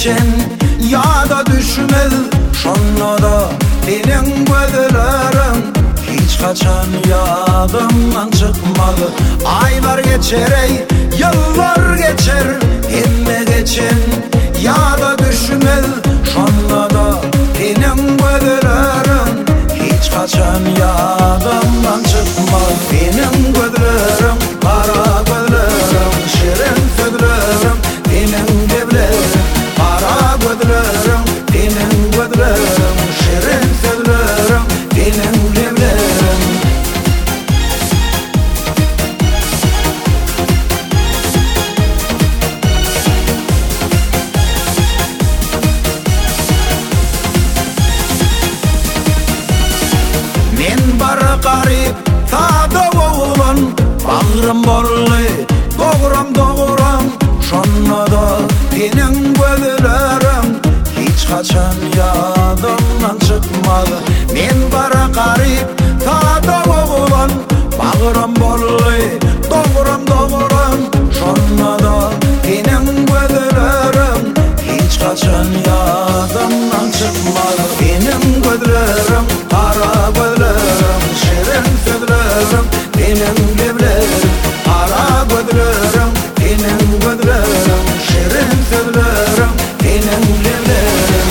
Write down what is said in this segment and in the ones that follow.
geçen ya da düşmez şonna da benim gözlerim hiç kaçan yadımdan çıkmadı. Aylar geçer ey yıllar geçer emme geçen ya da düşmez şonna da benim gözlerim hiç kaçan yadımdan çıkmaz. Benim gözlerim kara gözlerim şirin sözlerim benim gözlerim kara gözlerim benim gözlerim şirin sözlerim benim gözlerim. Men bar garip tada oğlan bağrım borlu doğuram şonna da benim gözlerim hiç kaçan yadımdan çıkmadı. Men bar garip tada oğlan bağrım borlu doğuram şonna da benim gözlerim hiç kaçan yadımdan çıkmadı. Benim gözlerim kara gözlerim şirin sözlerim benim gözlerim kara gözlerim benim gözlerim şirin sözlerim benim gözlerim.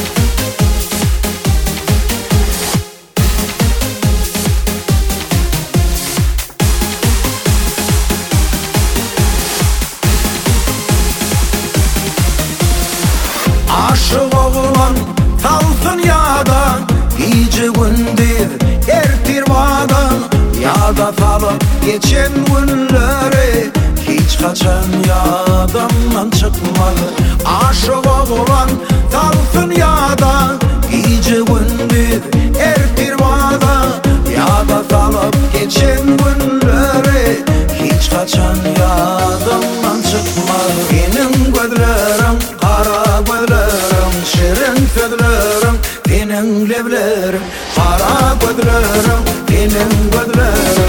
Aşık oğlan salsın ya da gece gündüz ertir vadan ya da salıp geçen günleri hiç kaçan yadımdan çıkmadı. Aşık oğlan salsın ya da gece gündüz ertir vadan ya da salıp geçen günleri hiç kaçan yadımdan çıkmadı. Benim gözlerim kara gözlerim şirin sözlerim benim gözlerim kara gözlerim benim gözlerim